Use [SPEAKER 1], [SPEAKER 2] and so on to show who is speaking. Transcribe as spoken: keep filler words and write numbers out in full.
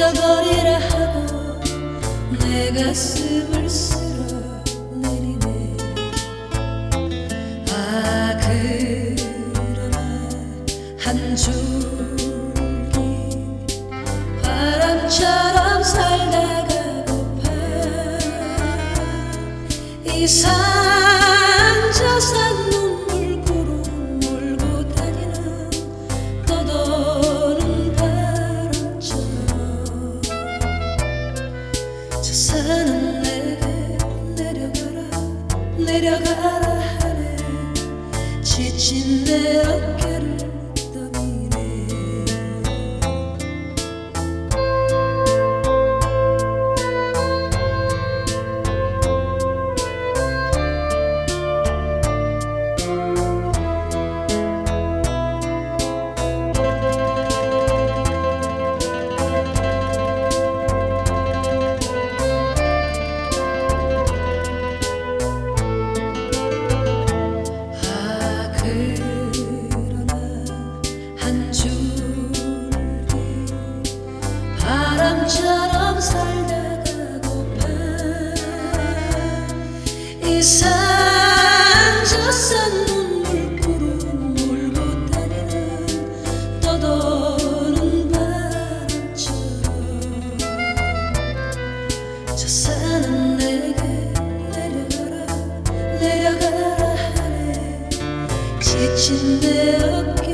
[SPEAKER 1] 잊어버리라 하고 내 가슴을 쓸어내리네. 아 그러나 한 줄기 바람처럼 살다가고파 이산 저산 눈물 구름 몰고 다니는 떠도는 바람처럼 저 산은 내게 내려가라 내려가라 하네. 지친 내 어깨를 떠미네. 바람처럼 살다가고파 이산 저산 눈물 구름 몰고 다니는 떠도는 바람처럼 저 산은 내게 내려가라 내려가라 하네. 지친 내 어깨